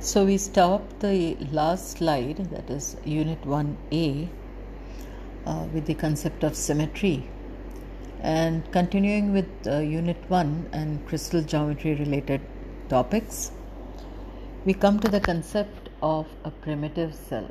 So we stopped the last slide, that is Unit 1A, with the concept of symmetry. And continuing with Unit 1 and crystal geometry related topics, we come to the concept of a primitive cell.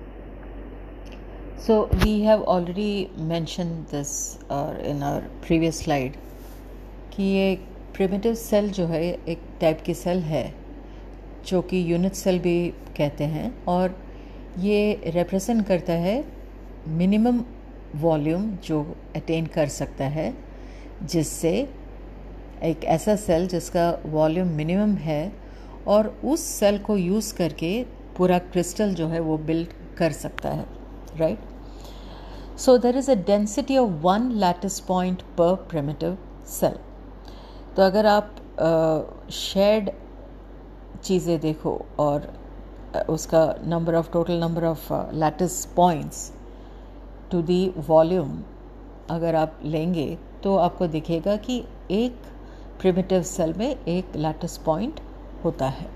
So we have already mentioned this in our previous slide कि ये primitive cell जो है एक type की cell है जो कि unit cell भी कहते हैं, और ये रिप्रेजेंट करता है मिनिमम वॉल्यूम जो अटेन कर सकता है, जिससे एक ऐसा सेल जिसका वॉल्यूम मिनिमम है और उस सेल को यूज़ करके पूरा क्रिस्टल जो है वो बिल्ड कर सकता है, right. So there is a density of 1 lattice point पर प्रिमिटिव सेल. तो अगर आप शेयर्ड चीज़ें देखो और उसका total number of lattice points to the volume अगर आप लेंगे तो आपको दिखेगा कि एक प्रिमिटिव सेल में एक लैटिस पॉइंट होता है.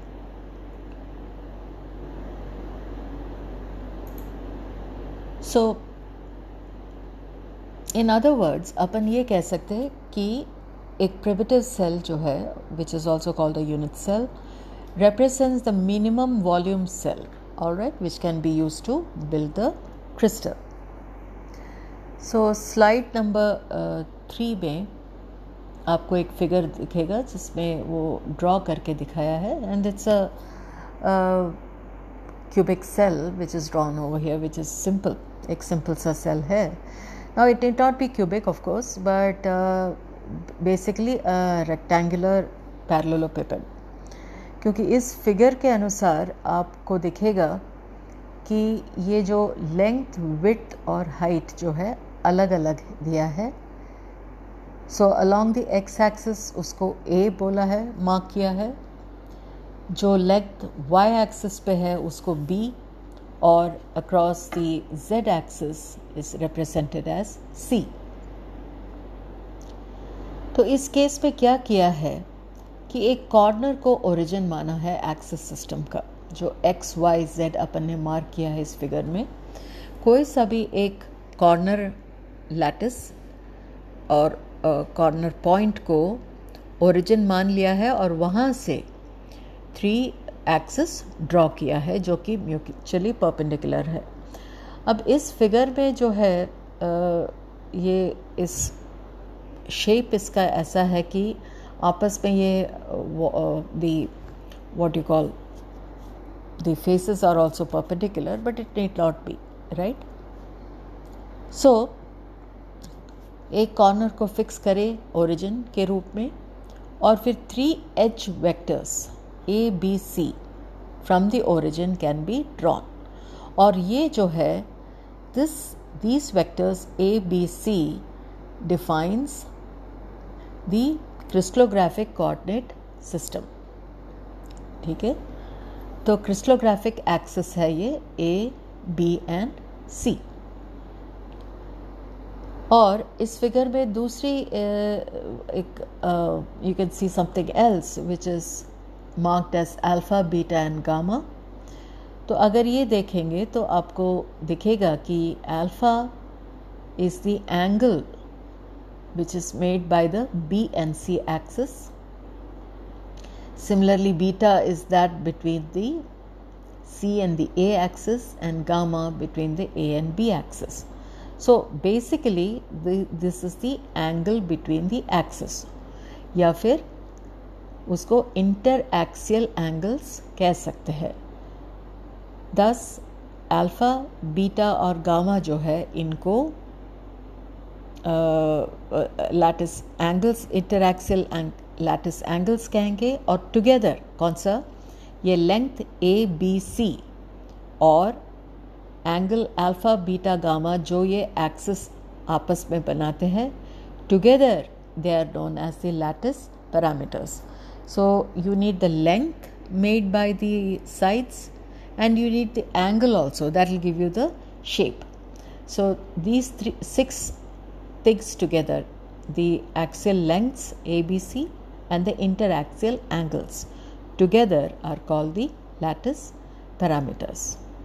सो इन अदर वर्ड्स अपन ये कह सकते हैं कि एक प्रिमिटिव सेल जो है, which is also called a unit cell, represents the minimum volume cell, all right, which can be used to build the crystal. So slide number 3 में आपको एक फिगर दिखेगा जिसमें वो ड्रॉ करके दिखाया है, and it's a cubic cell which is drawn over here, which is simple, एक simple सा cell है. Now it need not be cubic of course, but basically a rectangular parallelepiped. क्योंकि इस फिगर के अनुसार आपको दिखेगा कि ये जो लेंथ, विड्थ और हाइट जो है अलग अलग दिया है. So along the X axis उसको ए बोला है, मार्क किया है. जो लेंथ वाई एक्सिस पे है उसको बी, और across the Z axis is represented as C. तो इस केस में क्या किया है कि एक कॉर्नर को ओरिजिन माना है एक्सिस सिस्टम का, जो एक्स वाई जेड अपन ने मार्क किया है इस फिगर में. कोई सा भी एक कॉर्नर लैटिस और कॉर्नर पॉइंट को ओरिजिन मान लिया है और वहाँ से 3 एक्सिस ड्रॉ किया है जो कि म्यूचुअली परपेंडिकुलर है. अब इस फिगर में जो है ये इस शेप इसका ऐसा है कि आपस में ये what you call the faces are also perpendicular, but it need not be, right. So एक कॉर्नर को फिक्स करें ओरिजिन के रूप में, और फिर 3 edge vectors A B C from the origin can be drawn. और ये जो है these vectors A, B, C defines the crystallographic coordinate system. ठीक है, तो क्रिस्टलोग्राफिक एक्सिस है ये ए, बी एंड सी. और इस फिगर में दूसरी एक you can see something else which is marked as alpha, beta and gamma. तो अगर ये देखेंगे तो आपको दिखेगा कि alpha is the angle which is made by the B and C axis. Similarly, beta is that between the C and the A axis, and gamma between the A and B axis. So basically this is the angle between the axis, या फिर उसको interaxial angles कह सकते हैं. Thus alpha, beta और gamma जो है इनको lattice angles, interaxial lattice angles कहेंगे. और टुगेदर कौन सा, ये लेंथ ए बी सी और एंगल अल्फा, बीटा, गामा जो ये एक्सिस आपस में बनाते हैं, together they are known as the lattice parameters. So you need the length made by the sides and you need the angle also, that will give you the shape. So these 6 things together, the axial lengths ABC and the interaxial angles together are called the lattice parameters.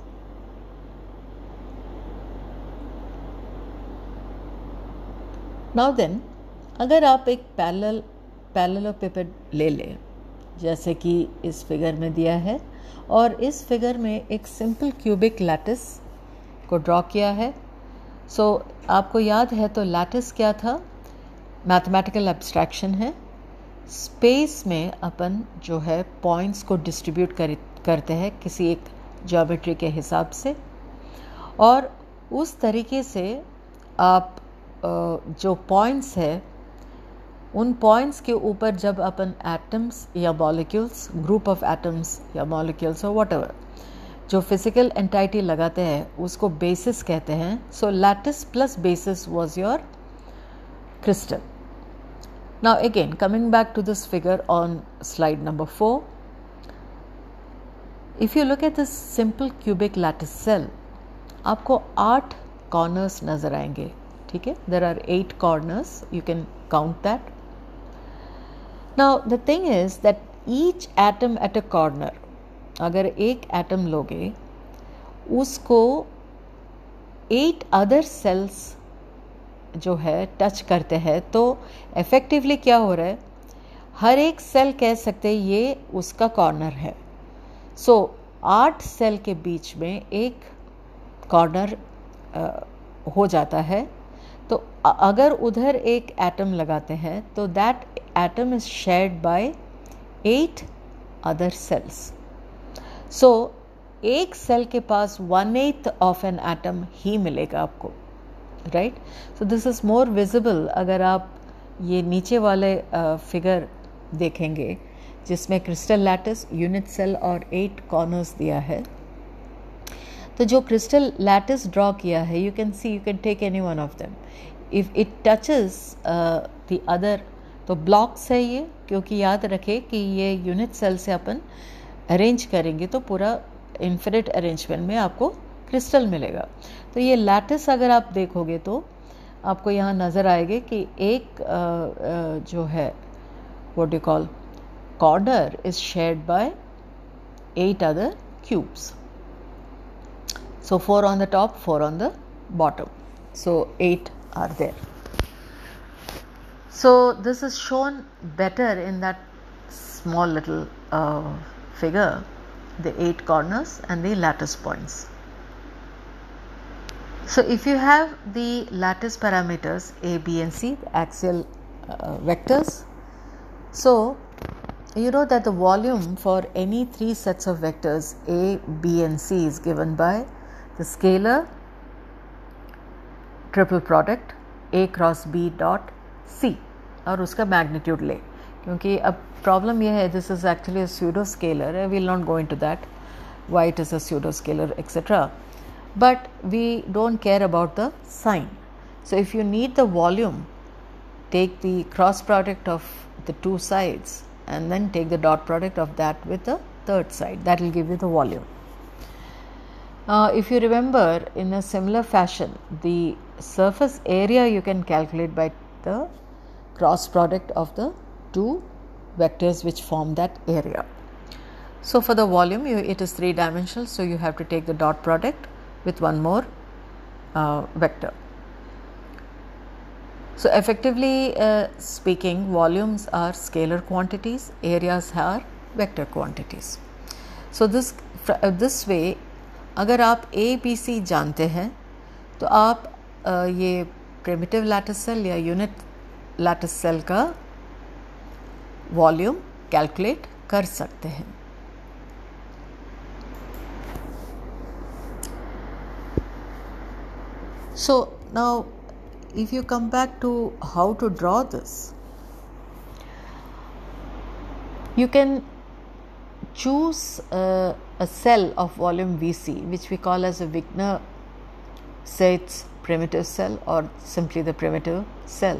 Now then, अगर आप एक पैरेललोपिपेड ले लें जैसे कि इस figure में दिया है, और इस फिगर में एक सिंपल क्यूबिक लैटिस को ड्रॉ किया है. सो आपको याद है तो लैटिस क्या था? मैथमेटिकल एब्स्ट्रैक्शन है. स्पेस में अपन जो है पॉइंट्स को डिस्ट्रीब्यूट करते हैं किसी एक ज्योमेट्री के हिसाब से, और उस तरीके से आप जो पॉइंट्स है उन पॉइंट्स के ऊपर जब अपन एटम्स या मॉलिक्यूल्स, ग्रुप ऑफ एटम्स या मॉलिक्यूल्स और व्हाटएवर जो फिजिकल एंटाइटी लगाते हैं उसको बेसिस कहते हैं. So lattice plus basis was your crystal. Now again, coming back to this figure on slide number 4, if you look at this simple cubic lattice cell, आपको 8 corners नजर आएंगे. ठीक है, there are 8 corners, you can count that. Now the thing is that each atom at a corner, अगर एक atom लोगे उसको 8 other cells जो है टच करते हैं, तो इफेक्टिवली क्या हो रहा है, हर एक सेल कह सकते हैं ये उसका कॉर्नर है. सो 8 सेल के बीच में एक कॉर्नर हो जाता है. तो अगर उधर एक एटम लगाते हैं तो that atom is shared by 8 other cells. So एक सेल के पास 1/8 ऑफ एन एटम ही मिलेगा आपको, right. So this is more visible अगर आप ये नीचे वाले फिगर देखेंगे जिसमें क्रिस्टल लैटिस, यूनिट सेल और 8 कॉर्नर्स दिया है. तो जो क्रिस्टल लैटिस ड्रॉ किया है, you can see, you can take any one of them. If it touches the other, तो ब्लॉक्स है ये, क्योंकि याद रखें कि ये यूनिट सेल से अपन अरेंज करेंगे तो पूरा इन्फिनिट अरेंजमेंट में आपको क्रिस्टल मिलेगा. तो ये लैटिस अगर आप देखोगे तो आपको यहाँ नज़र आएगा कि एक जो है what you call corner is shared by 8 other cubes. So 4 on the top, 4 on the bottom. So 8 are there. So this is shown better in that small little figure, the 8 corners and the lattice points. So if you have the lattice parameters A, B and C, the axial vectors, so you know that the volume for any 3 sets of vectors A, B and C is given by the scalar triple product A cross B dot C और उसका magnitude ले. क्योंकि अब problem यह है, this is actually a pseudo scalar, I will not go into that why it is a pseudo scalar etcetera, but we don't care about the sign. So if you need the volume, take the cross product of the 2 sides and then take the dot product of that with the third side. That will give you the volume. If you remember, in a similar fashion, the surface area you can calculate by the cross product of the 2 vectors which form that area. So for the volume, it is 3-dimensional, so you have to take the dot product with one more vector. So effectively speaking, volumes are scalar quantities, areas are vector quantities. So this way, अगर आप A, B, C जानते हैं तो आप ये primitive lattice cell या unit lattice cell का volume calculate कर सकते हैं. So now if you come back to how to draw this, you can choose a cell of volume Vc, which we call as a Wigner-Seitz primitive cell or simply the primitive cell,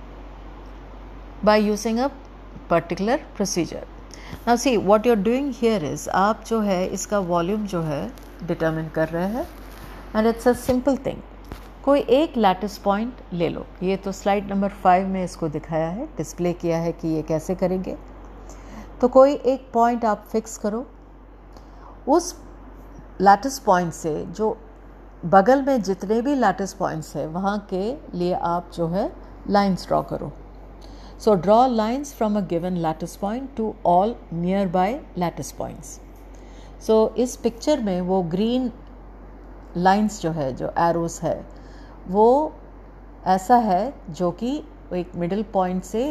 by using a particular procedure. Now see, what you're doing here is आप जो है इसका volume जो है determine कर रहे हैं, and it's a simple thing. कोई एक लैटिस पॉइंट ले लो. ये तो स्लाइड नंबर 5 में इसको दिखाया है, डिस्प्ले किया है कि ये कैसे करेंगे. तो कोई एक पॉइंट आप फिक्स करो उस लैटिस पॉइंट से जो बगल में जितने भी लैटिस पॉइंट्स है वहाँ के लिए आप जो है लाइंस ड्रॉ करो. So draw lines from a given lattice point to all near by lattice points. So इस पिक्चर में वो ग्रीन लाइंस जो है, जो एरोस है, वो ऐसा है जो कि एक मिडिल पॉइंट से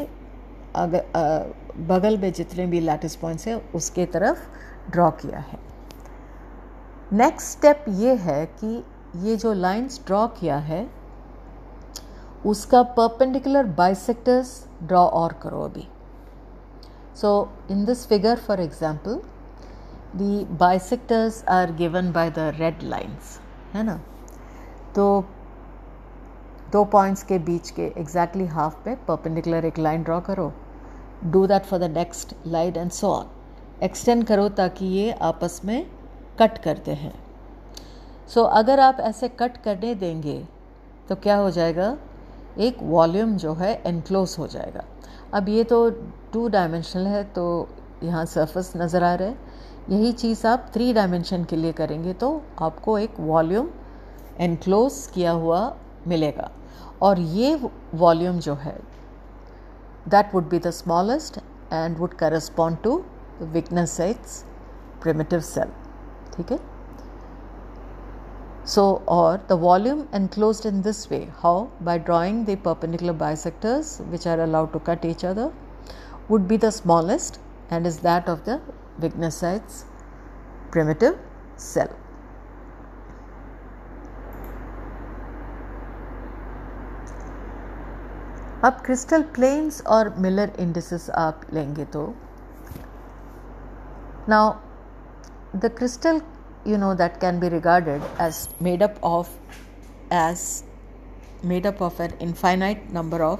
बगल में जितने भी लैटिस पॉइंट्स है उसके तरफ ड्रॉ किया है. नेक्स्ट स्टेप ये है कि ये जो लाइंस ड्रॉ किया है उसका परपेंडिकुलर बाइसेक्टर्स ड्रॉ और करो अभी. So in this figure for example the bisectors are given by the red lines, है ना. तो 2 पॉइंट्स के बीच के एग्जैक्टली हाफ पे परपेंडिकुलर एक लाइन ड्रॉ करो. Do that for the next line and so on. Extend करो ताकि ये आपस में कट करते हैं. सो अगर आप ऐसे कट करने देंगे तो क्या हो जाएगा, एक वॉल्यूम जो है एनक्लोज हो जाएगा. अब ये तो 2 डायमेंशनल है तो यहाँ सरफेस नज़र आ रहा है. यही चीज़ आप 3 डायमेंशन के लिए करेंगे तो आपको एक वॉल्यूम एनक्लोज किया हुआ मिलेगा. और ये वॉल्यूम जो है that would be the smallest and would correspond to Wigner Seitz primitive cell. ठीक है. So, or the volume enclosed in this way. How? By drawing the perpendicular bisectors which are allowed to cut each other would be the smallest and is that of the Wignerside's primitive cell. अब crystal planes और Miller indices आप लेंगे तो now the crystal that can be regarded as made up of an infinite number of.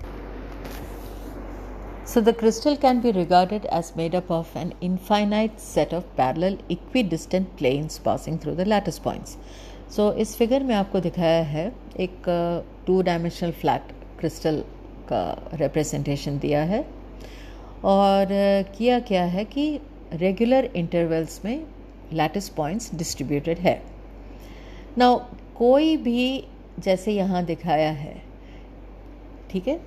So the crystal can be regarded as made up of an infinite set of parallel equidistant planes passing through the lattice points. So इस figure में आपको दिखाया है एक 2 dimensional flat crystal का representation दिया है और किया क्या है कि रेगुलर इंटरवल्स में लैटिस पॉइंट्स डिस्ट्रीब्यूटेड है. नाउ कोई भी जैसे यहाँ दिखाया है, ठीक है,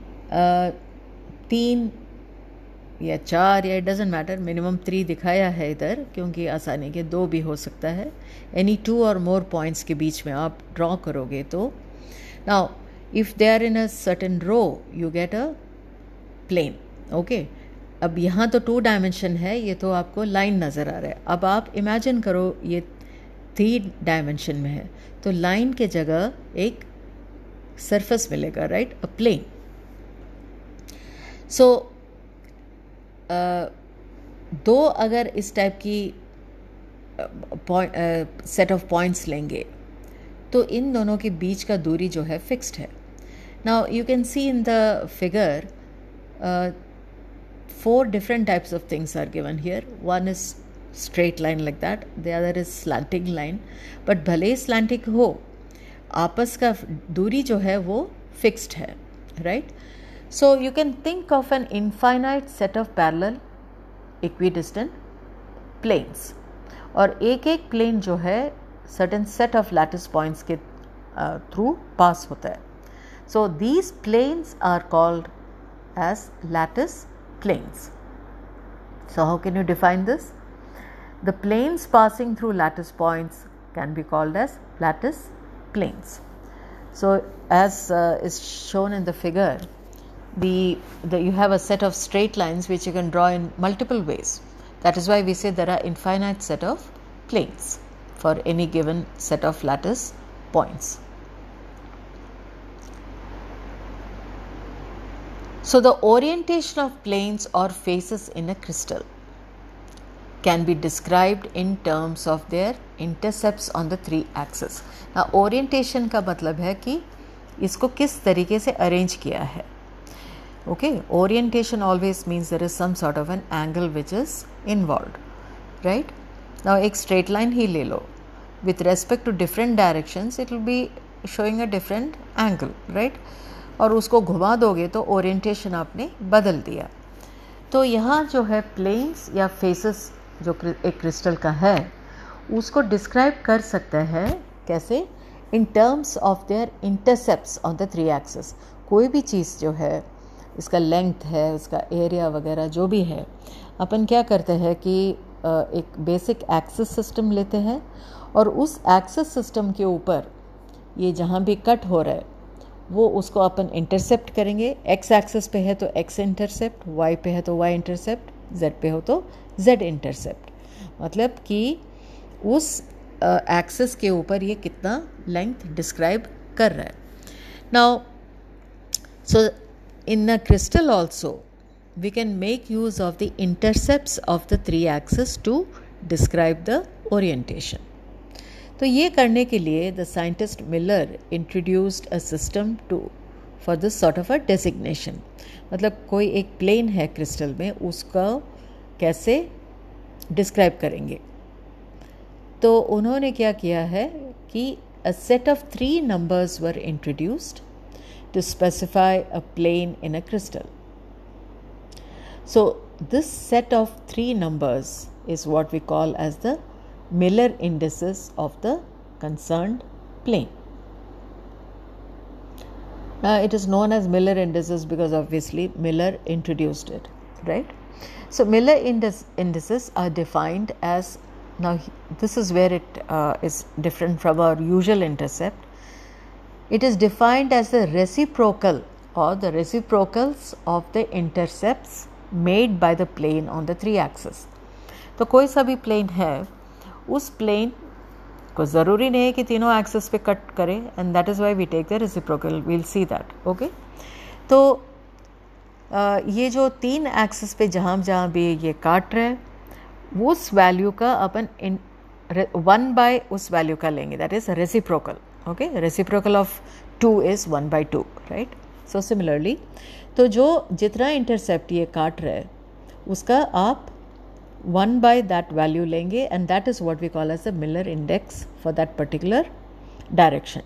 3 या 4 या इट डजेंट मैटर, मिनिमम 3 दिखाया है इधर क्योंकि आसानी के 2 भी हो सकता है. एनी 2 और मोर पॉइंट्स के बीच में आप ड्रॉ करोगे तो now if they are in a certain row you get a plane. Okay. अब यहाँ तो 2 डायमेंशन है, ये तो आपको लाइन नज़र आ रहा है. अब आप इमेजिन करो ये 3 डायमेंशन में है तो लाइन के जगह एक सरफेस मिलेगा, राइट, अ प्लेन. सो 2 अगर इस टाइप की सेट ऑफ पॉइंट्स लेंगे तो इन दोनों के बीच का दूरी जो है फिक्स्ड है. Now you can see in the figure 4 different types of things are given here. One is straight line like that, the other is slanting line. But भले slanting हो, आपस का दूरी जो है वो fixed है, right? So you can think of an infinite set of parallel equidistant planes. और एक plane जो है certain set of lattice points के through pass होता है. So these planes are called as lattice planes. So how can you define this? The planes passing through lattice points can be called as lattice planes. So as is shown in the figure, you have a set of straight lines which you can draw in multiple ways. That is why we say there are infinite set of planes for any given set of lattice points. So the orientation of planes or faces in a crystal can be described in terms of their intercepts on the 3 axes. Now orientation का मतलब है कि इसको किस तरीके से arrange किया है. Okay, orientation always means there is some sort of an angle which is involved, right? Now एक straight line ही ले लो, with respect to different directions it will be showing a different angle, right? और उसको घुमा दोगे तो orientation आपने बदल दिया. तो यहाँ जो है प्लेन्स या फेसेस जो एक क्रिस्टल का है उसको डिस्क्राइब कर सकता है कैसे, in terms of their intercepts on the 3 axis. कोई भी चीज़ जो है, इसका लेंथ है, उसका एरिया वगैरह जो भी है, अपन क्या करते हैं कि एक बेसिक एक्सिस सिस्टम लेते हैं और उस एक्सिस सिस्टम के ऊपर ये जहाँ भी कट हो रहा है वो उसको अपन इंटरसेप्ट करेंगे। एक्स एक्सिस पे है तो एक्स इंटरसेप्ट, वाई पे है तो वाई इंटरसेप्ट, जेड पे हो तो जेड इंटरसेप्ट। मतलब कि उस एक्सिस के ऊपर ये कितना लेंथ डिस्क्राइब कर रहा है। Now so in a crystal also we can make use of the intercepts of the 3 axes to describe the orientation. तो ये करने के लिए the scientist Miller introduced a system to for this sort of a designation. मतलब कोई एक plane है crystal में, उसका कैसे describe करेंगे। तो उन्होंने क्या किया है कि a set of 3 numbers were introduced to specify a plane in a crystal. So this set of 3 numbers is what we call as the Miller indices of the concerned plane. Now it is known as Miller indices because obviously Miller introduced it, right? So Miller indices are defined as, now this is where it is different from our usual intercept. It is defined as the reciprocal or the reciprocals of the intercepts made by the plane on the 3 axis. तो कोई सा भी plane है, उस plane को ज़रूरी नहीं है कि तीनों एक्सिस पे कट करे, and that is why we take the reciprocal, we'll see that, okay. तो ये जो 3 एक्सिस पे जहाँ जहाँ भी ये काट रहे हैं उस वैल्यू का अपन 1 बाय उस वैल्यू का लेंगे, that is reciprocal, okay, reciprocal of 2 is 1 by 2, right? So similarly, तो जो जितना इंटरसेप्ट ये काट रहा है उसका आप 1 by that value लेंगे, and that is what we call as the Miller index for that particular direction.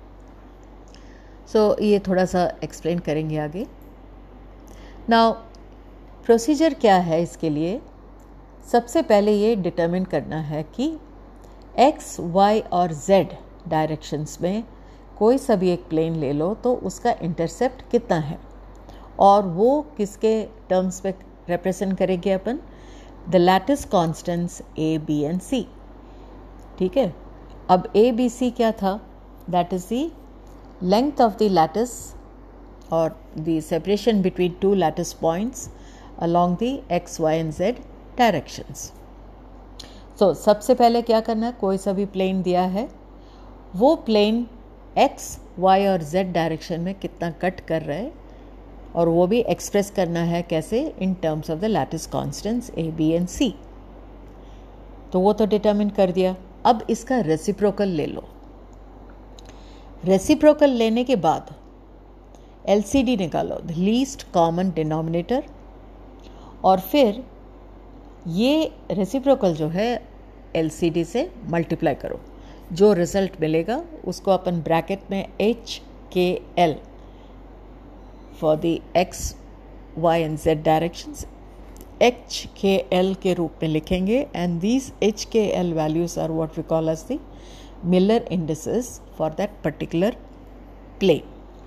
So ये थोड़ा सा एक्सप्लेन करेंगे आगे। Now प्रोसीजर क्या है इसके लिए? सबसे पहले ये डिटरमिन करना है कि x, y और z डायरेक्शंस में कोई सा भी एक प्लेन ले लो तो उसका इंटरसेप्ट कितना है, और वो किसके टर्म्स पे रिप्रेजेंट करेंगे अपन, the lattice constants a, b and c। ठीक है, अब a, b, c क्या था, that is the length of the lattice और the separation between 2 lattice points along the x, y and z directions. तो सबसे पहले क्या करना है, कोई सा भी प्लेन दिया है, वो प्लेन x, y और z डायरेक्शन में कितना कट कर रहा है, और वो भी एक्सप्रेस करना है कैसे, in terms of the lattice constants a, b and c। तो वो तो डिटरमिन कर दिया। अब इसका रेसिप्रोकल ले लो। रेसिप्रोकल लेने के बाद LCD निकालो, द लीस्ट कॉमन डिनोमिनेटर, और फिर ये रेसिप्रोकल जो है LCD से मल्टीप्लाई करो। जो रिजल्ट मिलेगा उसको अपन ब्रैकेट में HKL for the x, y and z directions HKL के रूप में लिखेंगे, and these HKL values are what we call as the Miller indices for that particular plane.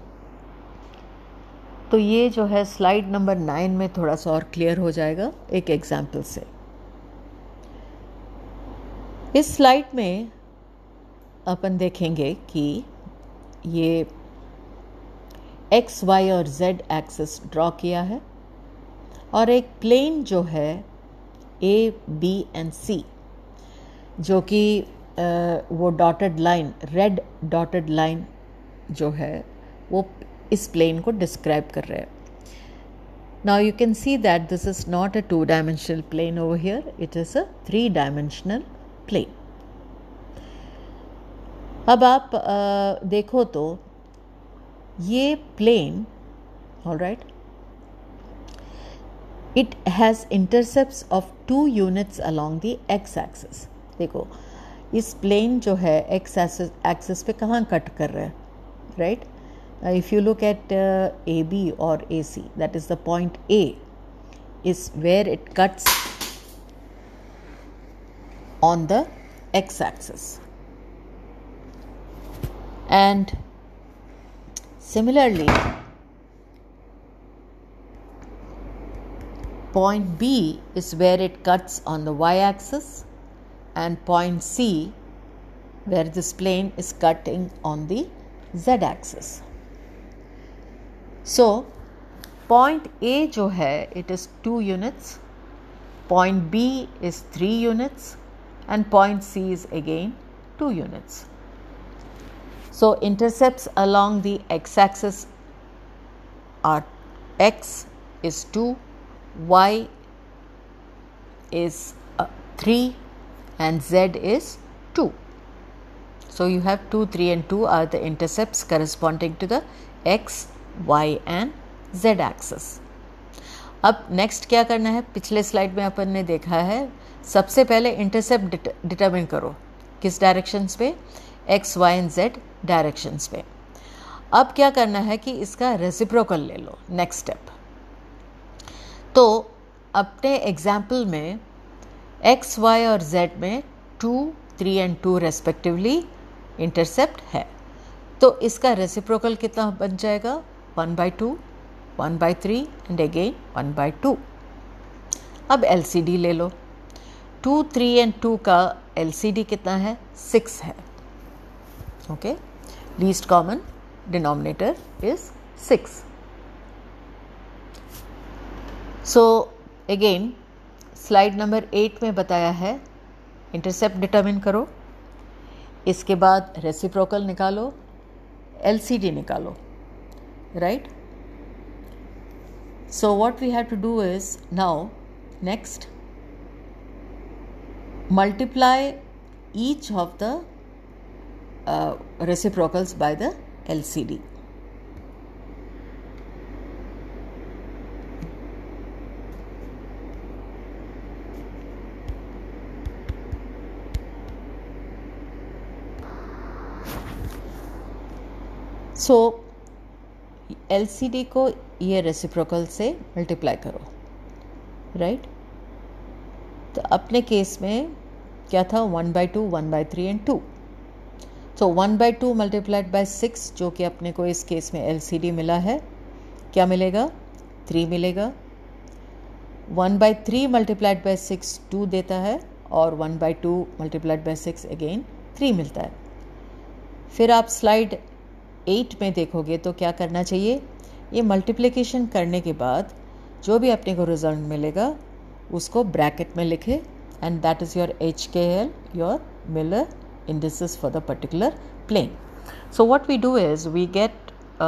तो ये जो है स्लाइड नंबर 9 में थोड़ा सा और क्लियर हो जाएगा एक एग्जाम्पल से। इस स्लाइड में अपन देखेंगे कि ये x, y और z एक्सिस ड्रॉ किया है, और एक प्लेन जो है A, B and C, जो कि वो dotted line, red dotted line जो है वो इस प्लेन को डिस्क्राइब कर रहे हैं। Now you can see that this is not a 2-dimensional plane over here, it is a 3-dimensional plane. अब आप देखो तो ये प्लेन, alright, it has intercepts of 2 units along the x axis। देखो इस प्लेन जो है x axis पे कहाँ कट कर रहा है, right? If you look at AB or AC, that is the point A is where it cuts on the x-axis. And similarly, point B is where it cuts on the y-axis, and point C where this plane is cutting on the z-axis. So point A जो है, it is 2 units, point B is 3 units, and point C is again 2 units. So intercepts along the x-axis are x is 2, y is 3, and z is 2. So you have 2, 3 and 2 are the intercepts corresponding to the x, y and z axis. अब next क्या करना है, पिछले slide में अपन ने देखा है, सबसे पहले इंटरसेप्ट डिटरमिन करो किस डायरेक्शंस पे, x, y and z directions पे. अब क्या करना है कि इसका रेसिप्रोकल ले लो, नेक्स्ट स्टेप. तो अपने एग्जाम्पल में x, y और z में 2, 3 एंड 2 रेस्पेक्टिवली इंटरसेप्ट है. तो इसका रेसिप्रोकल कितना बन जाएगा, 1/2, 1/3 एंड अगेन 1/2. अब LCD ले लो. 2, 3 एंड 2 का LCD कितना है, 6 है. Okay, least common denominator is 6. So again slide number 8 में बताया है, इंटरसेप्ट डिटरमिन करो, इसके बाद रेसिप्रोकल निकालो, LCD निकालो, right. So what we have to do is now next multiply each of the reciprocals by the LCD. So LCD को ये रेसिप्रोकल से मल्टीप्लाई करो, राइट. तो अपने केस में क्या था, 1/2, 1/3 एंड 2. सो 1/2 मल्टीप्लाइड बाय 6 जो कि अपने को इस केस में LCD मिला है, क्या मिलेगा, 3 मिलेगा. 1/3 मल्टीप्लाइड बाय 6 2 देता है, और 1/2 मल्टीप्लाइड बाय 6 अगेन 3 मिलता है. फिर आप स्लाइड 8 में देखोगे तो क्या करना चाहिए, ये मल्टीप्लिकेशन करने के बाद जो भी अपने को रिजल्ट मिलेगा उसको ब्रैकेट में लिखे, and that is your HKL, your Miller indices for the particular plane. So what we do is we get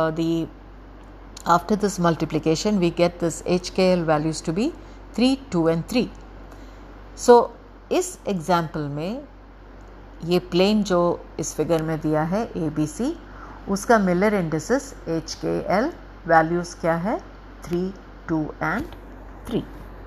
after this multiplication we get this HKL values to be 3, 2 and 3. So इस example में ये plane जो इस figure में दिया है ABC, उसका Miller indices HKL values क्या है, 3, 2 and 3.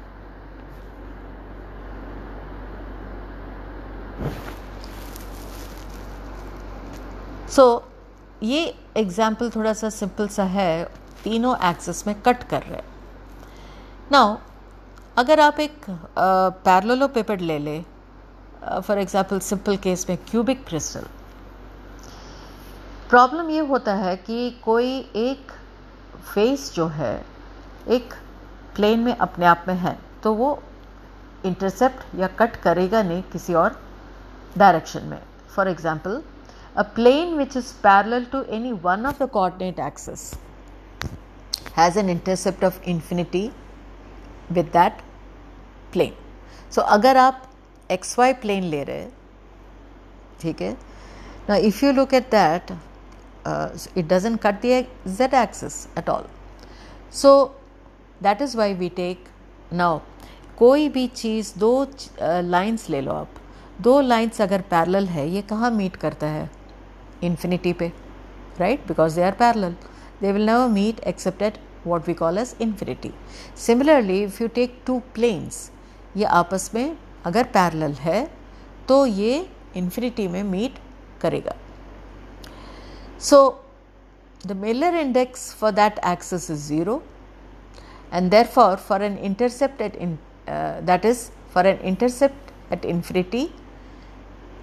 सो ये एग्जाम्पल थोड़ा सा सिंपल सा है, तीनों एक्सिस में कट कर रहे हैं. नाउ अगर आप एक पैरेललोपेपेड ले ले, फॉर एग्जाम्पल सिंपल केस में क्यूबिक क्रिस्टल, प्रॉब्लम ये होता है कि कोई एक फेस जो है एक प्लेन में अपने आप में है, तो वो इंटरसेप्ट या कट करेगा नहीं किसी और डायरेक्शन में. For example, a plane which is parallel to any one of the coordinate axis has an intercept of infinity with that plane. So अगर आप xy plane ले रहे, ठीक है, now if you look at that, it doesn't cut the z axis at all. So that is why we take, now कोई भी चीज़, दो lines ले लो आप, दो लाइंस अगर पैरेलल है, ये कहाँ मीट करता है, infinity पे, right, because they are parallel. They will never meet except at what we call as infinity. Similarly, if you take two planes, ये आपस में अगर parallel है तो ये infinity में meet करेगा. So the Miller index for that axis is 0, and therefore for an intercept at that is for an intercept at infinity,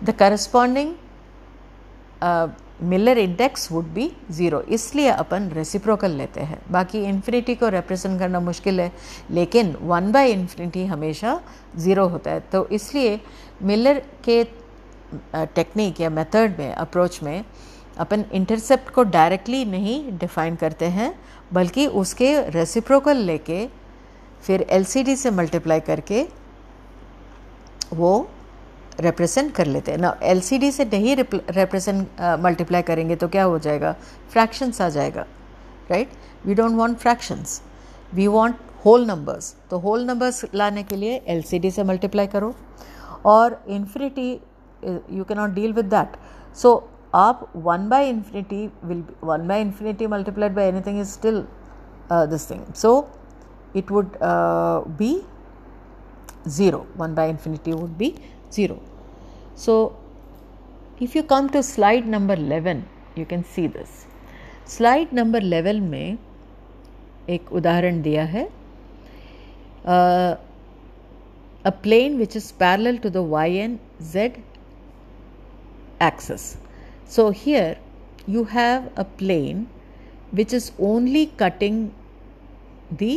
the corresponding Miller index would be 0, इसलिए अपन रेसिप्रोकल लेते हैं। बाकी infinity को represent करना मुश्किल है, लेकिन 1/∞ हमेशा 0 होता है। तो इसलिए मिलर के टेक्निक या मेथड में, अप्रोच में, अपन इंटरसेप्ट को डायरेक्टली नहीं डिफाइन करते हैं, बल्कि उसके रेसिप्रोकल लेके फिर एलसीडी से मल्टीप्लाई करके वो रिप्रेजेंट कर लेते हैं ना। एलसीडी से नहीं रिप्रेजेंट मल्टीप्लाई करेंगे तो क्या हो जाएगा, फ्रैक्शंस आ जाएगा, right. We don't want fractions, we want whole numbers. तो होल नंबर्स लाने के लिए एलसीडी से मल्टीप्लाई करो, और infinity you can not deal with that. So आप 1/∞ will 1/∞ multiplied by anything is still this thing, so it would be 0. 1/∞ would be 0. So if you come to slide number 11, you can see this. Slide number 11 में एक उदाहरण दिया है, a plane which is parallel to the y and z axis. So here you have a plane which is only cutting the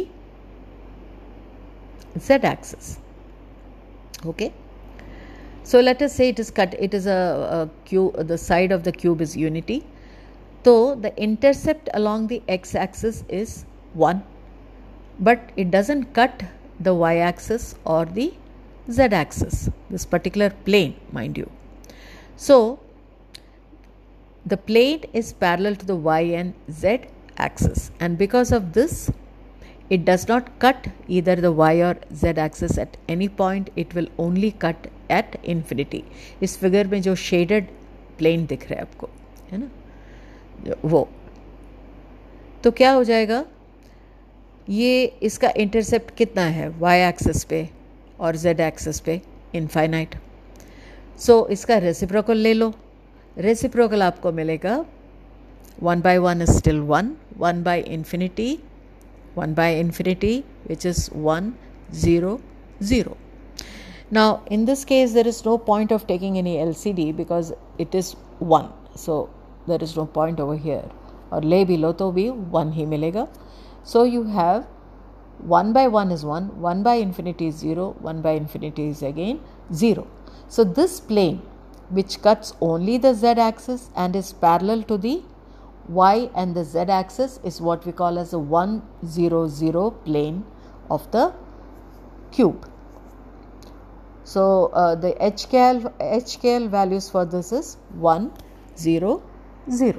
z axis. Okay, so let us say it is cut, it is a cube, the side of the cube is unity, so the intercept along the x axis is 1, but it doesn't cut the y axis or the z axis, this particular plane, mind you. So the plane is parallel to the y and z axis, and because of this it does not cut either the y or z axis at any point, it will only cut at infinity. इस figure में जो shaded plane दिख रहा है आपको, है ना, वो तो क्या हो जाएगा, ये इसका इंटरसेप्ट कितना है y एक्सिस पे और z एक्सिस पे, इनफाइनाइट। सो इसका रेसिप्रोकल ले लो, रेसिप्रोकल आपको मिलेगा 1/1 is still 1, 1/∞, 1/∞, which is 1, 0, 0. Now in this case there is no point of taking any LCD because it is 1, so there is no point over here, और ले भी लो तो भी 1 ही मिलेगा। So you have 1/1 is 1, 1/∞ is 0, 1/∞ is again 0. So this plane which cuts only the z axis and is parallel to the y and the z axis is what we call as a 1, 0, 0 plane of the cube. So the HKL values for this is 1, 0, 0.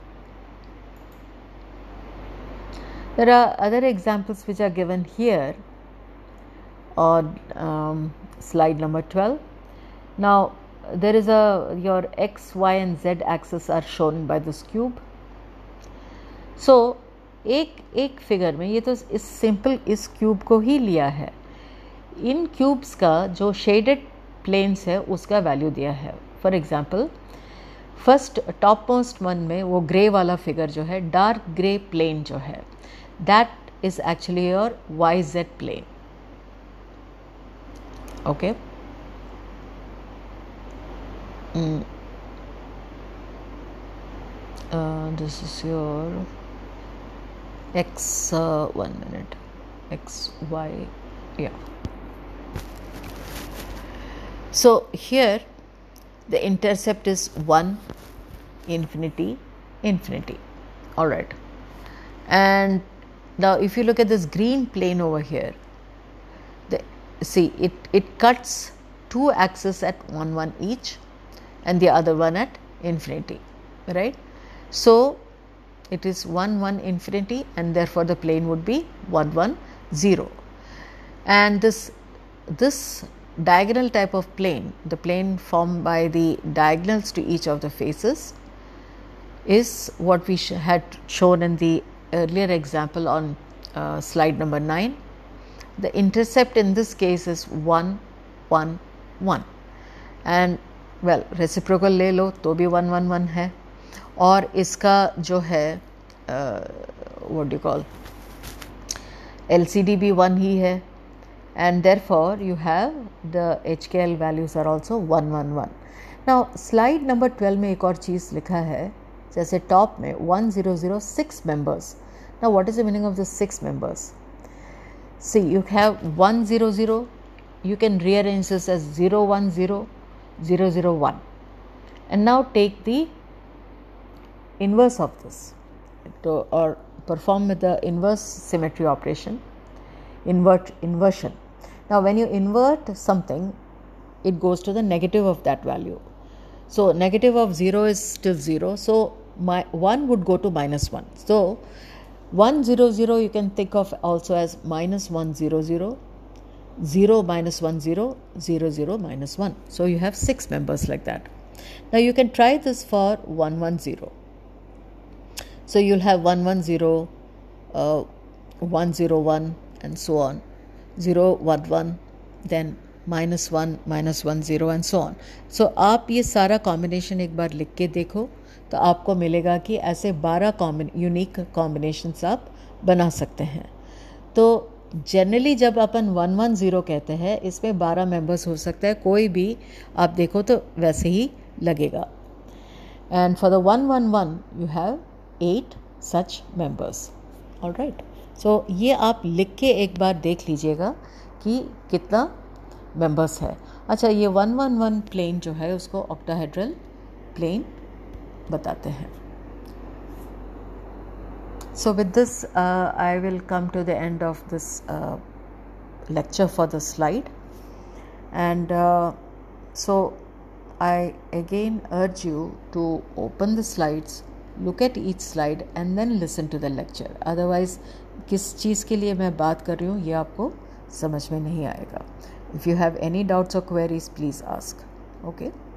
There are other examples which are given here on slide number 12. Now there is your x, y and z axis are shown by this cube. सो एक figure में, ये तो इस simple इस cube को ही लिया है, इन cubes का जो शेडेड प्लेन्स है उसका वैल्यू दिया है। For example first top most one में वो ग्रे वाला फिगर जो है, डार्क ग्रे प्लेन जो है, that is actually your y z plane. Okay, this is your x, 1 minute, x, y, yeah. So here the intercept is 1, infinity, infinity. All right, and now if you look at this green plane over here, see it cuts two axes at 1, 1 each and the other one at infinity, right? So it is 1, 1 infinity, and therefore the plane would be 1, 1, 0. And this diagonal type of plane, the plane formed by the diagonals to each of the faces, is what we had shown in the earlier example on slide number 9. The intercept in this case is 1, 1, 1, and well reciprocal ले लो तो भी 1, 1, 1 है, और इसका जो है what do you call LCD भी 1 ही है, and therefore you have the HKL values are also 1, 1, 1. Now slide number 12 में एक और चीज़ लिखा है, जैसे टॉप में 1006 members. Now what is the meaning of the 6 members? See, you have 100, you can rearrange this as 010, 001, and now take the inverse of this or perform with the inverse symmetry operation, inversion. Now when you invert something, it goes to the negative of that value. So negative of 0 is still 0, so my 1 would go to -1. So 100 you can think of also as -100, 0 minus 10, 00 minus 1. So you have 6 members like that. Now you can try this for 110. So you'll have 110, 101 and so on, 011, then -1, -10 and so on. So आप ये सारा combination एक बार लिख के देखो तो आपको मिलेगा कि ऐसे 12 यूनिक कॉम्बिनेशंस आप बना सकते हैं. तो जनरली जब अपन 110 कहते हैं, इसमें 12 मेंबर्स हो सकते हैं, कोई भी आप देखो तो वैसे ही लगेगा. And for the 111 you have 8 such members. Alright, so ये आप लिख के एक बार देख लीजिएगा कि कितना मेंबर्स है. अच्छा, ये 111 प्लेन जो है उसको ऑक्टाहेड्रल प्लेन बताते हैं. So with this I will come to the end of this lecture for the slide, and so I again urge you to open the slides, look at each slide and then listen to the lecture. Otherwise किस चीज़ के लिए मैं बात कर रही हूँ ये आपको समझ में नहीं आएगा. If you have any doubts or queries, please ask. Okay.